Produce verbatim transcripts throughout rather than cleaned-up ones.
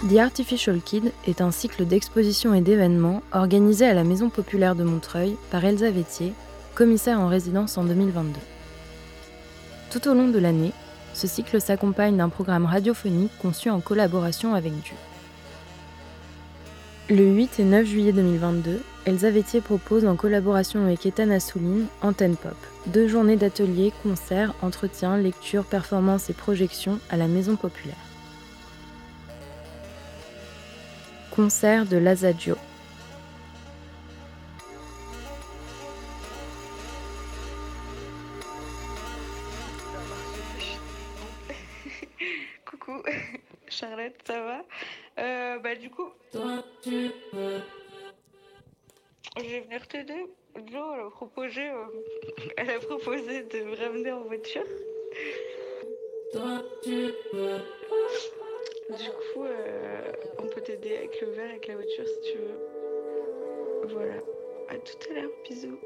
The Artificial Kid est un cycle d'expositions et d'événements organisé à la Maison Populaire de Montreuil par Elsa Vétier, commissaire en résidence en deux mille vingt-deux. Tout au long de l'année, ce cycle s'accompagne d'un programme radiophonique conçu en collaboration avec D U. Le huit et neuf juillet deux mille vingt-deux, Elsa Vétier propose en collaboration avec Ethan Assouline Antenne Pop, deux journées d'ateliers, concerts, entretiens, lectures, performances et projections à la Maison Populaire. Concert de l'Azadjo. Coucou, Charlotte, ça va? euh, Bah du coup, je vais venir t'aider. Jo, elle a proposé, euh, elle a proposé de me ramener en voiture. Du coup, euh, on peut t'aider avec le verre, avec la voiture si tu veux. Voilà, à tout à l'heure, bisous.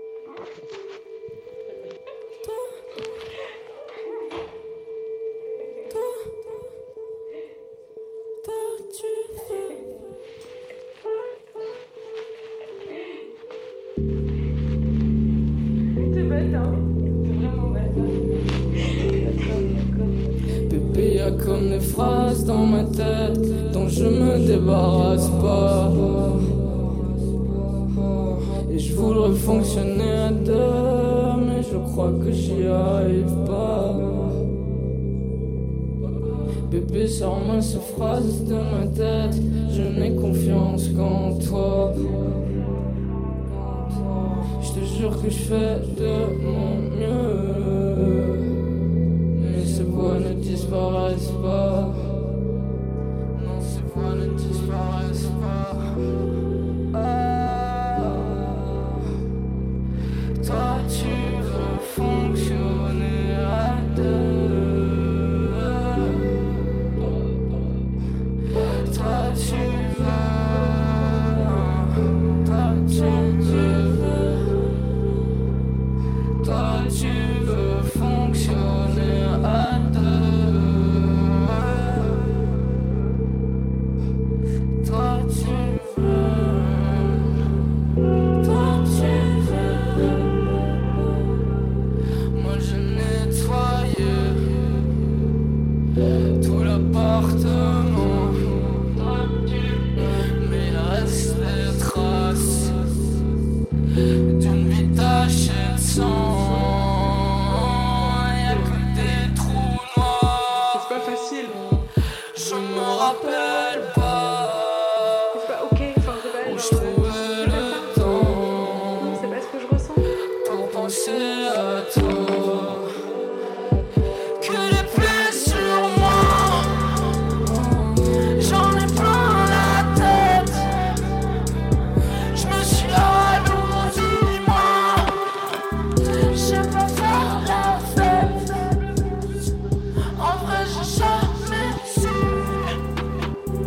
T'es bête, hein? T'es vraiment bête, hein? Bébé, y'a comme des phrases dans ma tête dont je me débarrasse pas. Et je voudrais fonctionner à deux, mais je crois que j'y arrive pas. Bébé, sors-moi ces phrases de ma tête, je n'ai confiance qu'en toi. Je te jure que je fais de mon mieux, mais ces voix ne disparaissent pas. Non, ces voix ne disparaissent pas. Ah, toi tu veux fonctionner à deux. Toi tu veux, toi tu veux, toi tu veux fonctionner à deux. Toi tu veux, toi tu veux. Moi je nettoyais tout l'appartement, mais il reste des traces d'une vie tachée de sang. Y'a que des trous noirs. C'est pas facile. Je me rappelle pas C'est pas ok, enfin c'est pas où je genre, trouvais c'est le pas ça. temps C'est pas ce que je ressens. pour penser à toi. Que des plaies sur moi, j'en ai plein la tête. Je me suis alourdi, moi. J'aime pas faire la fête. En vrai, j'ai jamais su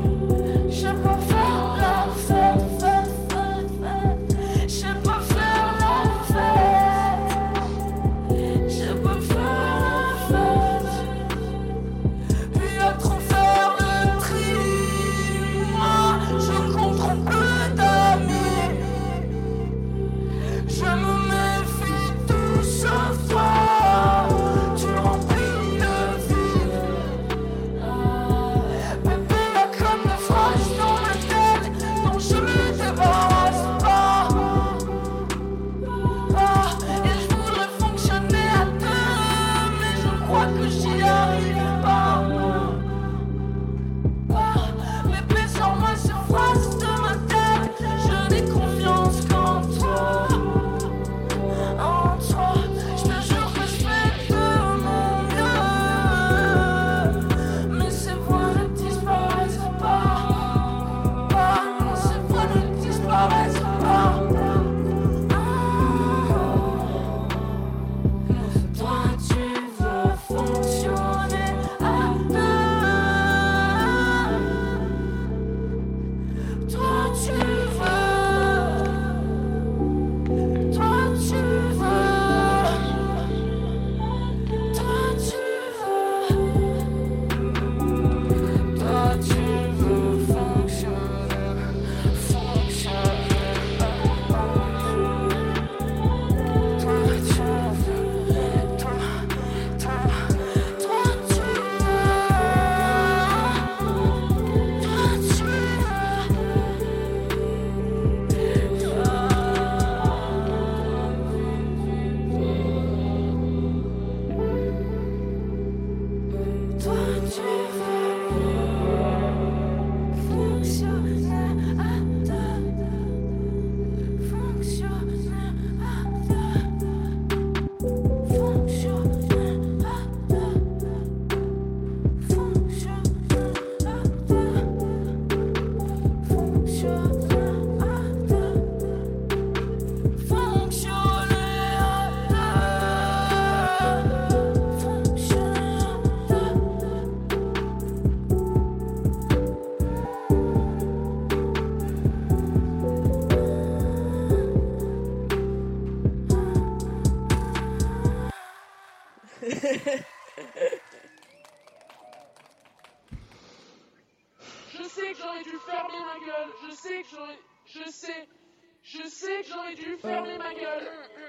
Je sais que j'aurais dû fermer ma gueule. Je sais que j'aurais... Je sais... Je sais que j'aurais dû fermer ma gueule.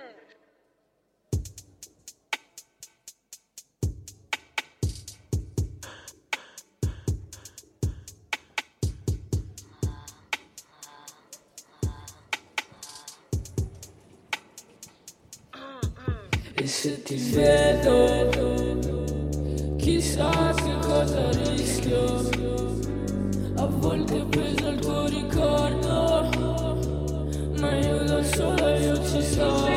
E se ti vedo, chissà che cosa rischio. A volte peso il tuo ricordo, ma io da sola io ci sto.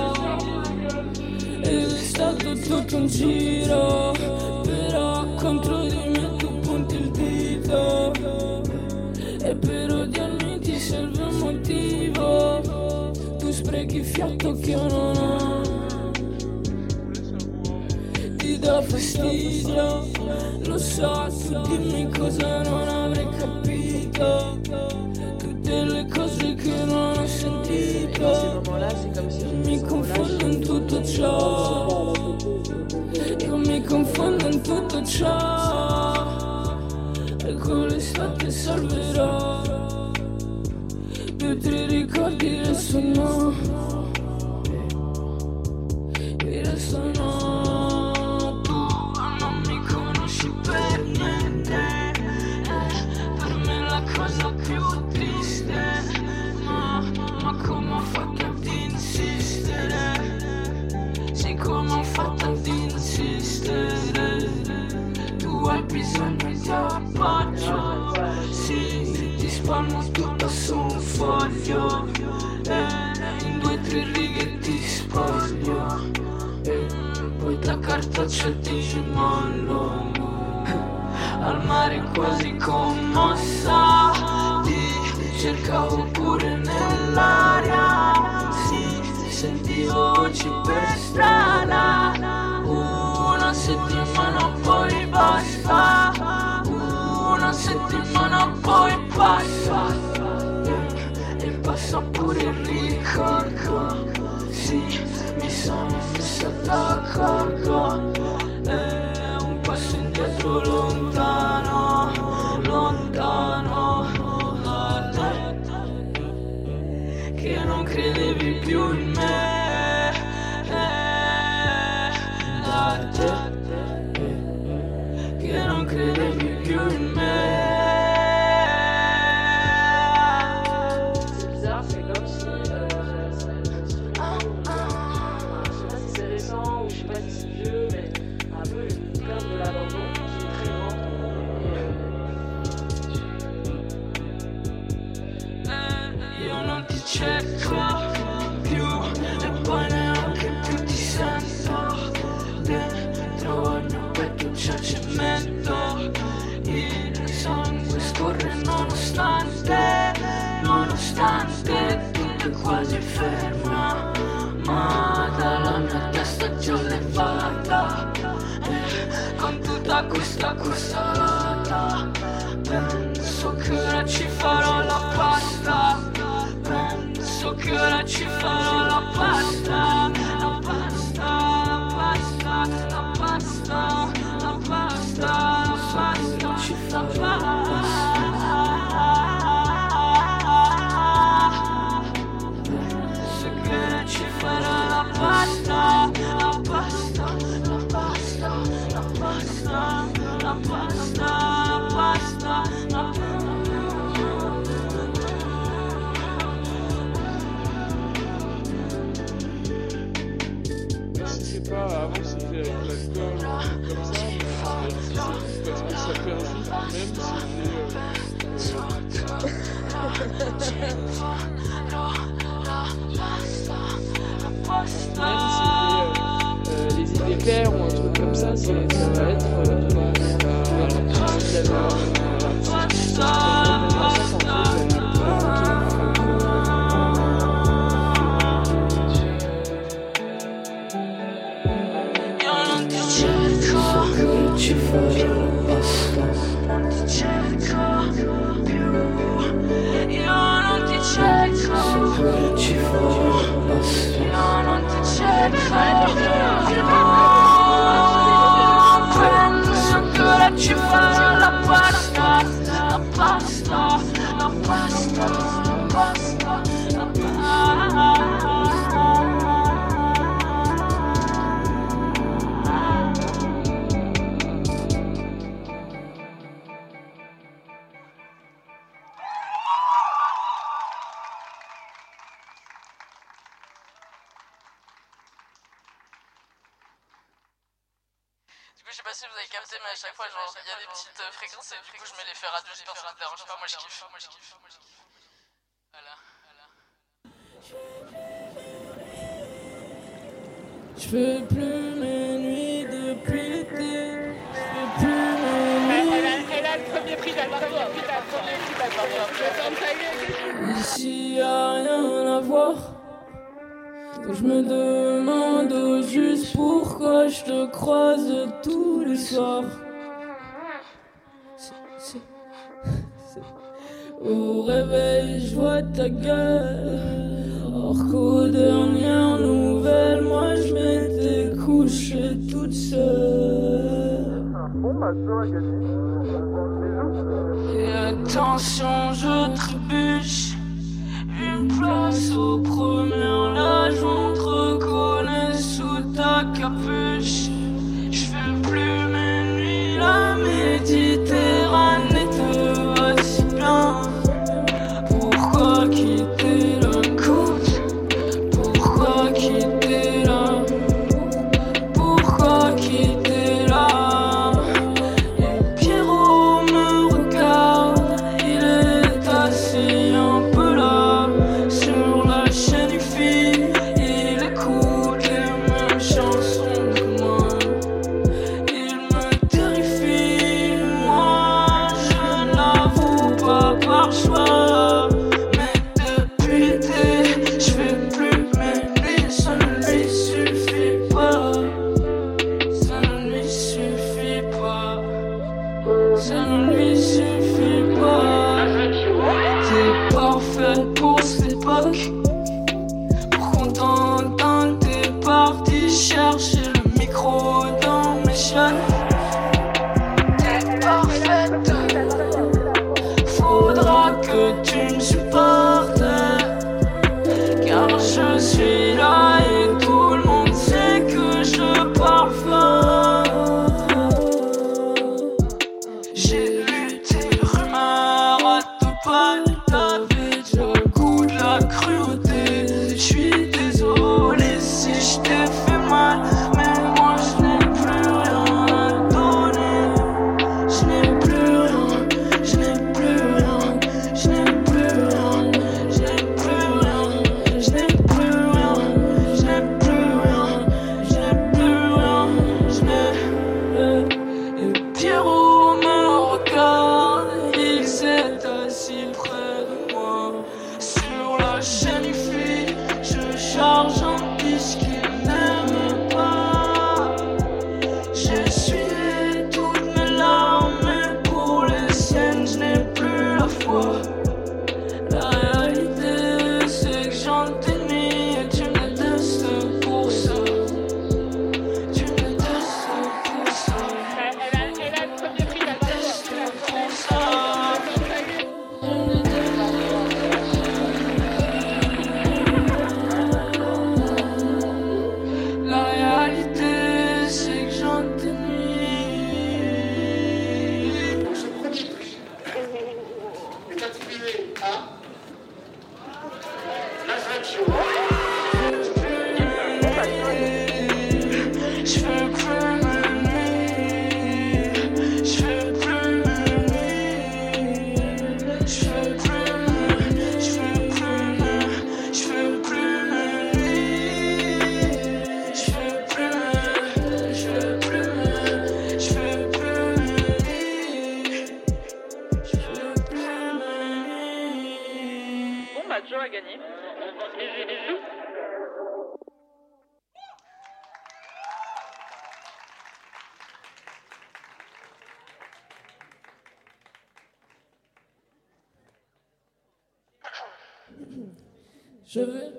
Ed è stato tutto un giro, però contro di me tu punti il dito. E per odiarmi ti serve un motivo. Tu sprechi fiato che io non ho. Ti dà fastidio, lo so, tu dimmi cosa non avrei capito. Tutte le cose che non ho sentito. Mi confondo in tutto ciò. Io mi confondo in tutto ciò. E con l'estate salverò. Due o tre ricordi restano. Mi restano. Bisogno di appoggio, sì, ti spalmo tutto su un foglio, eh, in due o tre righe ti spoglio, eh, poi da cartaccia ti mollo, al mare quasi commossa, ti cercavo pure nell'aria, sì, sentivo voci per strada, una settimana poi basta, una settimana poi passa, e passa pure il ricordo, sì, mi sono messa d'accordo, è un passo indietro lontano, lontano da te, che non credevi più in me, da te. Che non credevi più in me. C'est bizarre, c'est comme si euh, ah, ah, je sais pas si c'est récent ou je sais pas si c'est vieux, mais un peu une peur de l'abandon qui est très grande. Io non ti cerco più e poi neanche più ti sento. Dentro al mio petto c'è cemento, il sangue scorre nonostante, nonostante tutto è quasi ferma, ma dalla mia testa già levata, eh, con tutta questa costata, penso che ora ci farò la pasta, penso che ora ci farò la pasta, la pasta, la pasta, la pasta, la pasta, la pasta, ci farò la pasta, penso che ora ci farò la pasta, la pasta, la pasta, la pasta, la pasta, la pasta, la pasta. Je sais pas, avant c'était avec l'alcool, comme ça, mais si c'est est-ce que ça fait un film même si j'ai... Même si j'ai euh, les idées claires ou un truc comme ça, c'est, ça va être... Euh, bah, Tu fais la pasta, la pasta, la pasta, la pasta, la pasta. Du coup, je sais pas si vous avez capté, mais à chaque fois, genre, il y a des petites euh, fréquences et du coup, je mets l'effet radio, j'espère que ça ne dérange pas. Moi, je kiffe, moi, je kiffe, moi, je kiffe. Voilà, voilà. Je fais plus mes nuits depuis l'été. Je fais plus mes nuits. Elle a le premier prix d'album. Ici y'a rien à voir. Quand je me demande juste pourquoi je te croise tous les soirs. C'est, c'est, c'est... Au réveil, je vois ta gueule. Or qu'aux dernières nouvelles, moi je m'étais couchée toute seule. Et attention, je trébuche. Une place aux premières loges, on te reconnaît sous ta capuche. Je fais plus mes nuits, la Méditerranée te va si bien. Pourquoi quitter la côte? Pourquoi quitter la... Pourquoi quitter la... Et Pierrot me regarde, il est assis un peu là. Sur la chaîne du film, il écoute les mêmes chansons que moi. Il me terrifie, moi je n'avoue pas par choix. Mais depuis l'été, je fais plus mes nuits, ça ne lui suffit pas. Ça ne lui suffit pas. Ça ne lui suffit pas. T'es parfaite pour cette époque. Pour qu'on t'entende, t'es parti chercher le micro dans mes chaînes. T'es parfaite. Faudra que tu me supportes. Car je suis là et tout le monde sait que je parle fort. J'ai lu à gagner. Et j'ai- et je- Je vais.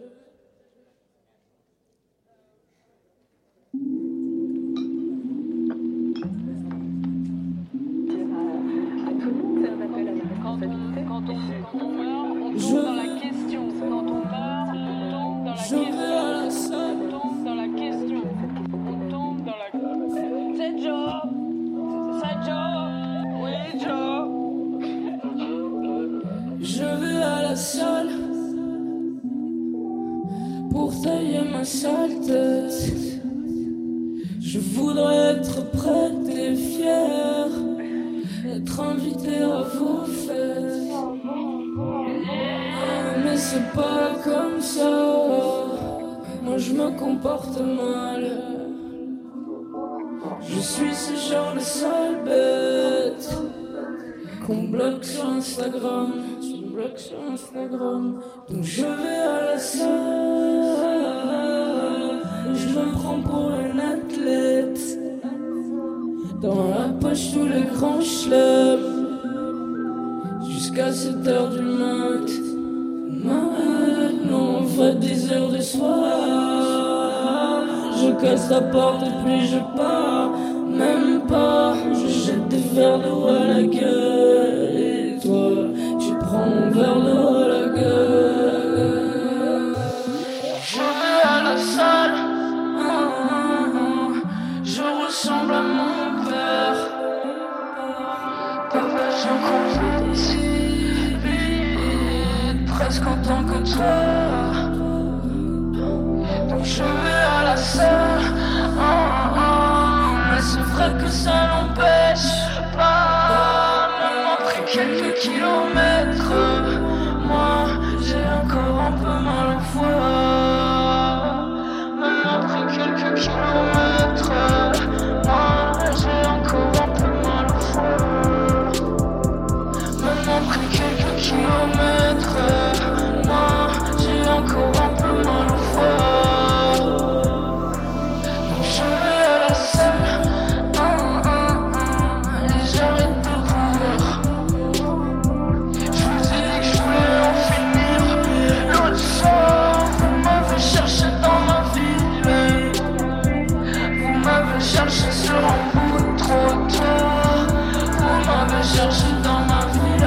Quand on, quand on, quand on meurt, on tombe dans la question. Quand on meurt, on tombe dans la Je vais question. à la salle. On tombe dans la question. On tombe dans la. C'est Joe. C'est Joe. Oui, Joe. Je vais à la salle pour tailler ma sale tête. Je voudrais être prête et fière, être invitée à vos fêtes. Mais c'est pas comme ça. Moi je me comporte mal. Je suis ce genre de sale bête qu'on bloque sur Instagram. Tu me bloques sur Instagram. Donc je vais à la salle. Je me prends pour un athlète. Dans la poche tous les grands chelems. Jusqu'à sept heures du mat. Maintenant on fait des heures de soir. Je casse la porte et puis je pars. Même pas, je jette des verres d'eau à la gueule. Et toi, tu prends mon verre d'eau à la gueule. Je vais à la salle. Je ressemble à mon père. Papa, j'en confie presque autant que toi. Donc je vais à la salle. Mais c'est vrai que ça n'empêche pas. Même après quelques kilomètres, moi j'ai encore un peu mal au foie. Même après quelques kilomètres, moi j'ai encore un peu mal au foie. Même après quelques kilomètres, moi j'ai encore un peu mal au foie. Donc je vais à la salle, et j'arrête de courir. Je vous ai dit que je voulais en finir. L'autre soir, vous m'avez cherché dans ma ville. Vous m'avez cherché sur un bout de trottoir. Vous m'avez cherché dans ma ville.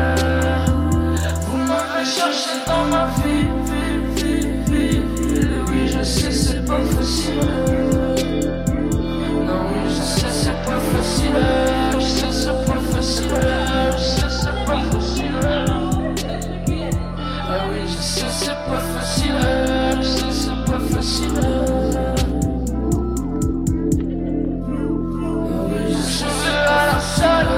Vous m'avez cherché dans ma vie, vie, vie, vie. Oui, je sais, c'est pas facile. Non, oui, je sais, c'est pas facile. Je sais, c'est pas facile. Je sais, c'est pas facile. Ah oui, je sais, c'est pas facile. Je sais, c'est pas facile. Ah oui, je vais à la salle.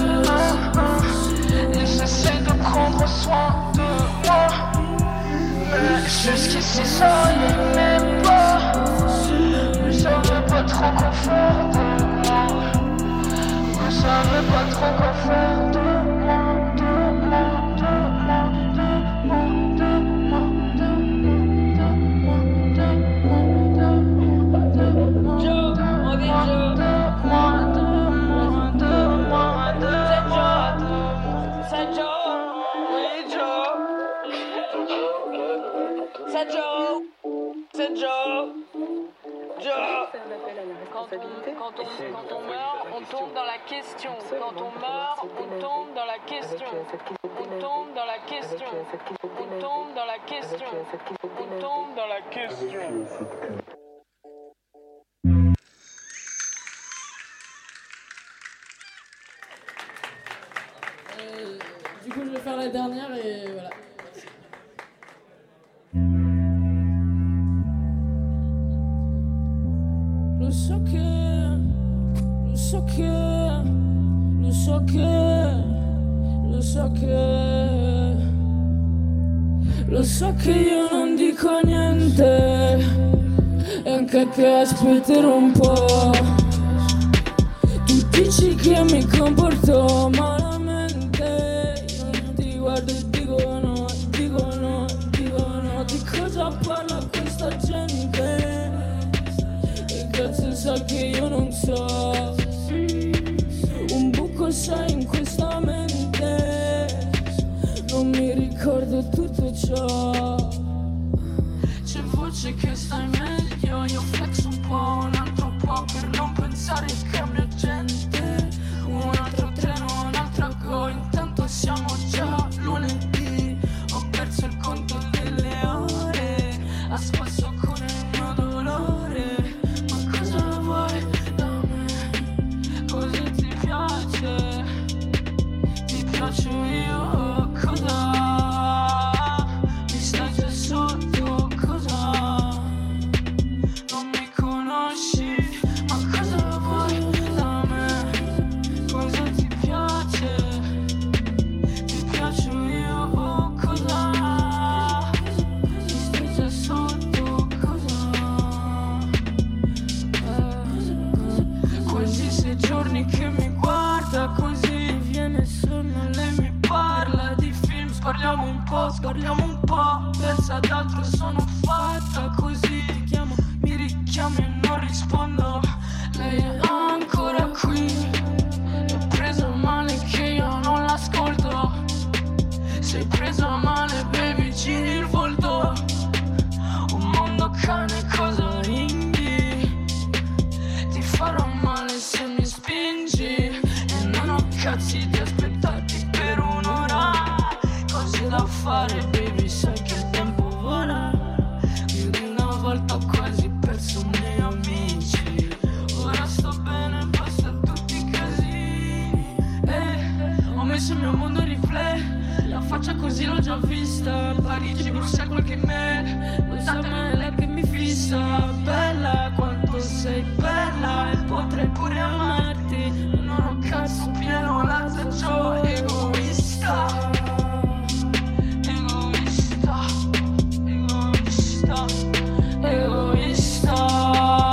Et j'essaie de prendre soin de moi. Mais jusqu'ici ça n'est même pas. Je savais pas trop quoi faire de moi. Je savais pas trop quoi faire de moi. De moi, de moi, de moi, de moi, de moi, de moi, de moi, de moi. Joe, on dit Joe. De moi, de moi, de moi, de moi. C'est Joe. Oui, Joe. C'est Joe. C'est Joe. Joe. Quand on, quand, on, quand on meurt, on tombe dans la question. Quand on meurt, on tombe dans la question. On tombe dans la question. On tombe dans la question. On tombe dans la question. Euh, du coup, je vais faire la dernière et voilà. Lo so che, lo so che, lo so che, lo so che, lo so che io non dico niente e anche che aspetterò un po'. Tu dici che mi comporto malamente, io non ti guardo e dico no, dico no. sa che io non so. Un buco sai in questa mente, non mi ricordo tutto ciò. C'è voce che stai meglio, io flex un po', un altro po' per non pensare che cambia gente. Un altro treno, un'altra go, intanto siamo già lunedì. Ho perso il conto delle ore, a spasso con il mio dolore. Ma cosa vuoi da me? Cosa ti piace? Ti piace io? Cosa? Mi stai già sotto? Cosa? Non mi conosci? Ma cosa vuoi da me? Cosa ti piace? Ti piace io? Cosa? Mi stai già sotto? Cosa? Eh, quasi sei giorni che mi guarda così, viene sonno, lei mi parla di film, sparliamo un po', sparliamo un po', pensa ad altro, sono fatta così, ti chiamo, mi richiami e non rispondo, lei è ancora qui, è presa male che io non l'ascolto, sei presa male baby, giri il volto, un mondo cane cosa inghi, ti farò male se mi spingi e non ho cazzi di aspettarti per un'ora, cose da fare baby, sai che il tempo vola, più di una volta ho quasi perso i miei amici, ora sto bene, basta tutti i casini, eh, ho messo il mio mondo in replay, la faccia così l'ho già vista, Parigi, Bruxelles, qualche mail, lo sa me lei che mi fissa, bella quanto sei bella e potrei pure amarti, non ho cazzo pieno l'assaggio, egoista, egoista, egoista, egoista.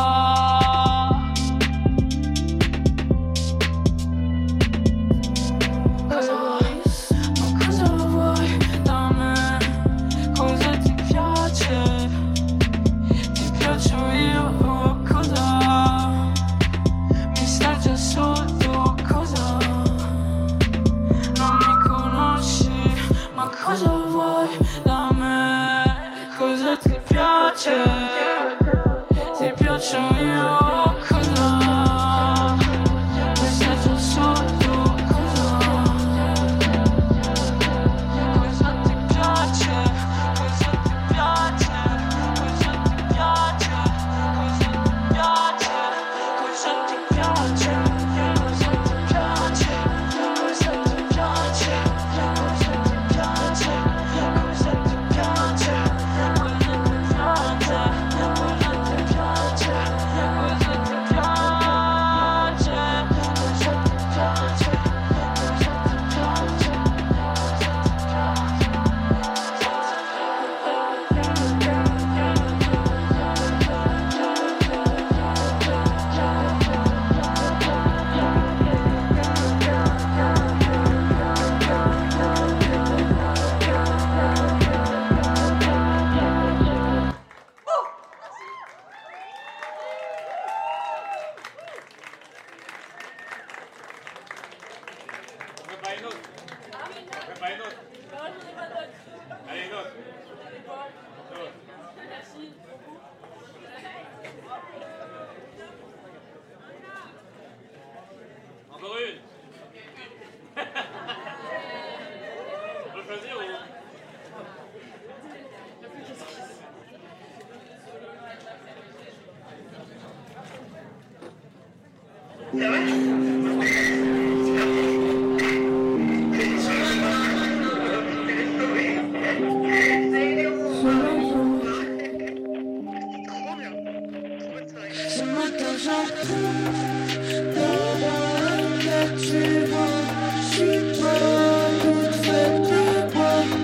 Cosa vuoi? Ma cosa vuoi da me? Cosa ti piace? Ti piaccio io? Cosa? Mi stai già sotto? Cosa? Non mi conosci? Ma cosa vuoi da me? Cosa ti piace? Ti piaccio io? Cosa? Mi stai già sotto? Cosa? Cosa ti piace? Cosa ti piace? Cosa ti piace? Cosa ti piace? Cosa ti piace? Cosa ti piace? Cosa ti piace? Cosa ti piace? Cosa ti piace? Cosa ti piace? Cosa ti piace? Cosa ti piace? Cosa ti piace? Encore une. On peut choisir ou... Ce matin j'entends dans la tête, tu vois, je suis pas toute faite de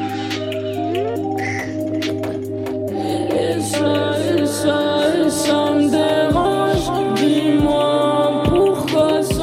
bois. Et ça, et ça, et ça me dérange. Dis-moi pourquoi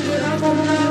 de la promenade.